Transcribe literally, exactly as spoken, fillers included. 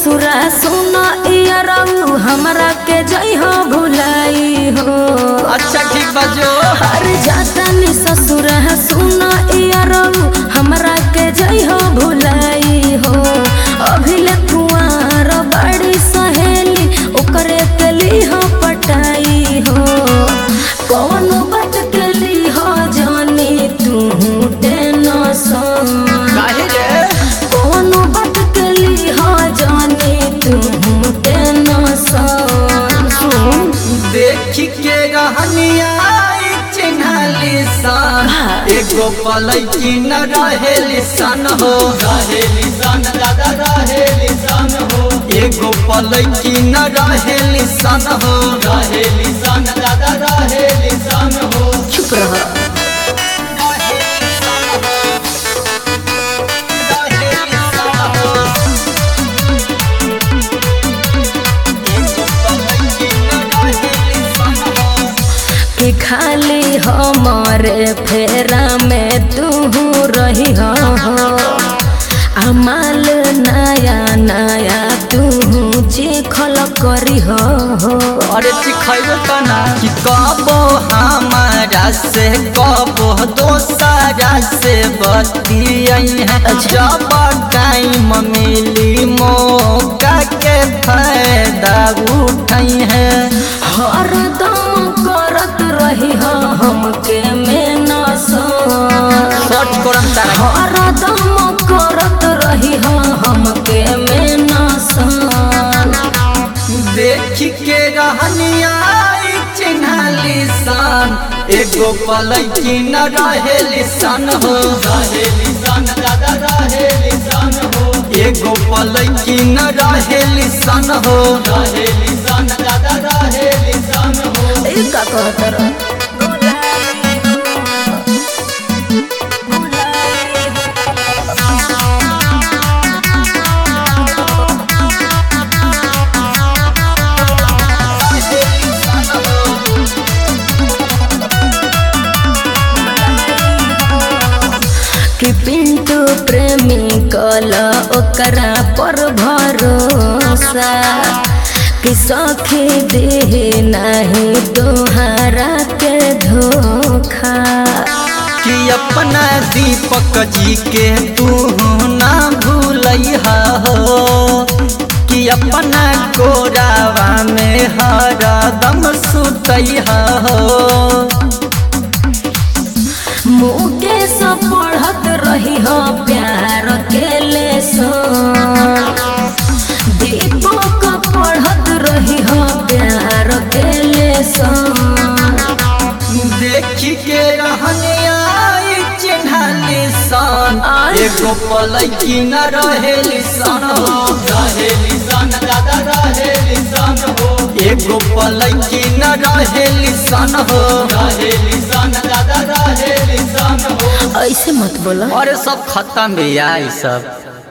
ससुरा सुना इयरऊ हमरा के जई हो भुलाई हो। अच्छा ठीक बजो हर जातनी ससुरा सुना इयरऊ हमरा के जई हो भुलाई हो। अभी ले कुंवार बड़ी सहेली ओकरे के ली हो पटाई हो। कौन बात के ली हो जानी तू टेंशन काहे रे कौन बात के ली हो जानी तू टेंशन। सुन देखी के रहनिया चिन्हली सन एगो पलैकी न रहेली सन हो रहेली सन दादा रहेली सन हो। एगो पलैकी न रहेली सन हो रहेली सन दादा रहेली सन हो। चुप रह कि खाली हमारे फेरा में तू रही हो। अमाल नया नया तू चिखल करी हो। अरे चिखैबो तना कि कबो हमारा से कबो दोसरा से बतियाई है। जब टाइम मिली मौका के फायदा उठाई है। हरदम करत रही हो हमके मेनसन शॉर्ट करम तारा हरदम करत रही हो हमके मेनसन। देख के रहनिया चिन्हली सन एगो पलैकी न रहेली सन हो रहेली सन दादा रहेली सन हो। एगो पलैकी न रहेली सन हो रहेली सन दादा रहेली सन हो। ए का कहत रह कि पिंटू प्रेमी कल ओकरा पर भरोसा कि सखी दे नहीं तोहरा के धोखा। कि अपना दीपक जी के तू ना भूलैहा हो। कि अपना कोरावा में हरदम सुतैहा हो। मुके सब पढ़त रही हो प्यार के लेसन। दीपक पढ़त रही हो प्यार के लेसन। देखी के रहनिया चिन्हली सन एगो पलैकी न रहेली सन हो रहेली सन दादा रहेली सन हो। एगो पलैकी न रहेली सन हो रहेली सन दादा रहेली सन हो। ऐसे मत बोला। अरे सब खत्म भैया ये सब।